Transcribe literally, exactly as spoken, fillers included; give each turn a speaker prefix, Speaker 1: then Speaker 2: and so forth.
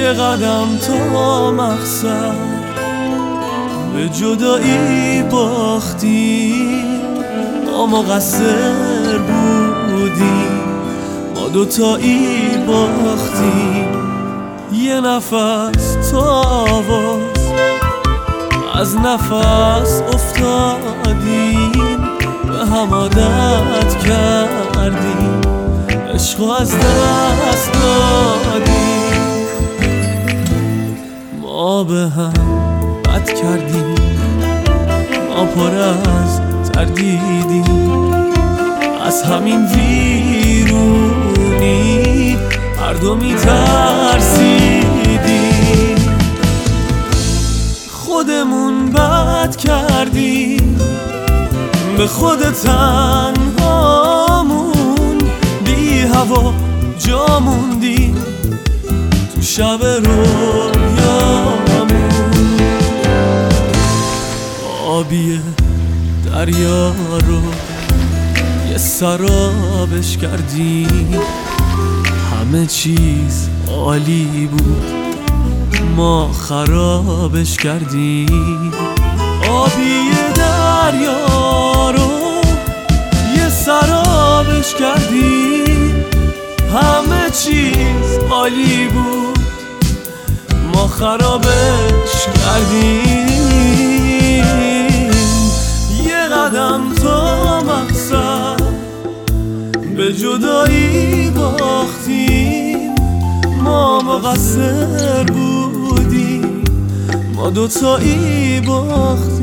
Speaker 1: یه قدم تا مقصد به جدایی باختیم، ما مقصر بودیم، ما دوتایی باختیم. یه نفس تا آواز از نفس افتادیم، به هم عادت کردیم، عشقو از دست دادیم. ما به هم بد کردیم، ما پر از تردیدیم، از همین ویرونی هر دو میترسیدیم. خودمون بد کردیم، به خود تنهامون بی هوا جا موندیم تو شب رویامون. آبی دریا رو یه سرابش کردیم، همه چیز عالی بود، ما خرابش کردیم. آبی دریا رو یه سرابش کردیم، همه چیز عالی بود، ما خرابش کردیم. یه قدم تا مقصد به جدایی باختیم، ما مقصر بودیم، ما دوتایی باختیم.